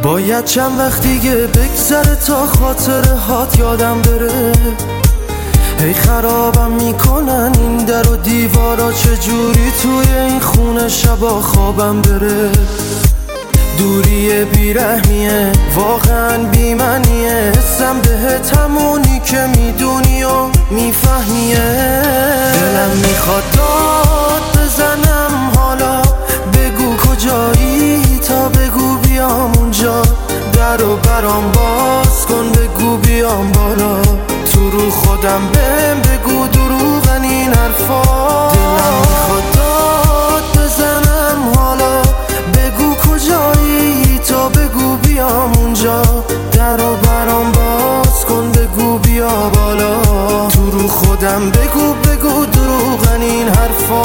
باید چند وقت دیگه بگذره تا خاطره هات یادم بره. هی خرابم میکنن این در و دیوارا، چجوری توی این خونه شبا خوابم بره. دوری بیرحمیه واقعا بیمنیه، حسم بهت همونی که میدونی و میفهمیه. دلم میخواد داد بزنم حالا، بگو کجایی تا بگو بیام اونجا. در و برام باز کن بگو بیام بالا، تو رو خودم بگو دروغن این حرفا. دلم میخواد داد بزنم حالا، بگو کجایی تا بگو بیام اونجا. در و برام باز کن بگو بیا بالا، تو رو خودم بگو دروغن این حرفا.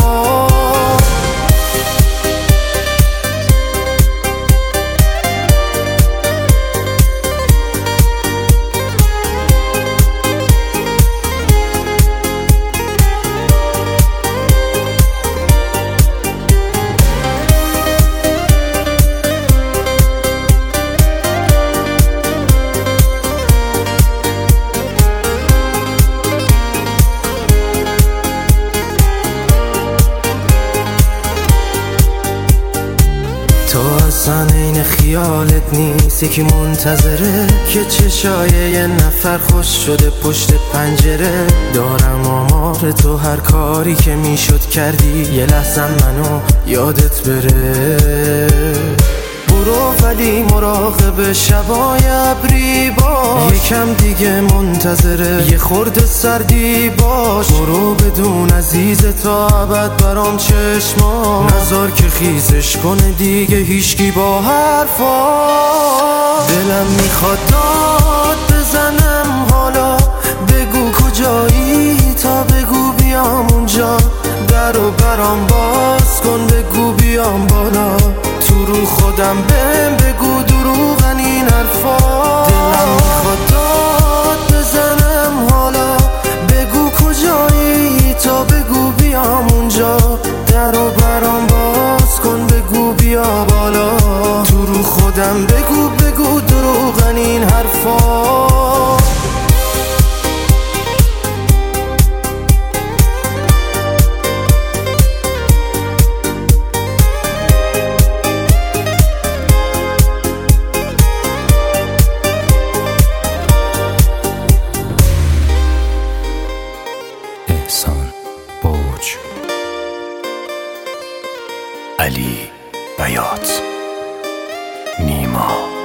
تو اصلا این خیالت نیست، یکی منتظره که چشای یه نفر خوش شده پشت پنجره. دارم آمار تو هر کاری که میشد کردی، یه لحظه منو یادت بره. برو ولی مراقب شبای ابری باش، یکم دیگه منتظره یه خورده سردی باش. برو بدون عزیز تا ابد برام چشما، نذار که خیزش کنه دیگه هیچکی با حرفا. دلم میخواد داد بزنم حالا، بگو کجایی تا بگو بیام اونجا. در و برام باز کن بگو بیام بالا، تو رو خودم بگو دروغن این حرفا. دلم میخواد داد بزنم حالا، بگو کجایی تا بگو بیام اونجا. در و برام باز کن بگو بیا بالا، تو رو خودم بگو دروغن این حرفا. احسان بوج، علی بیات، نیما.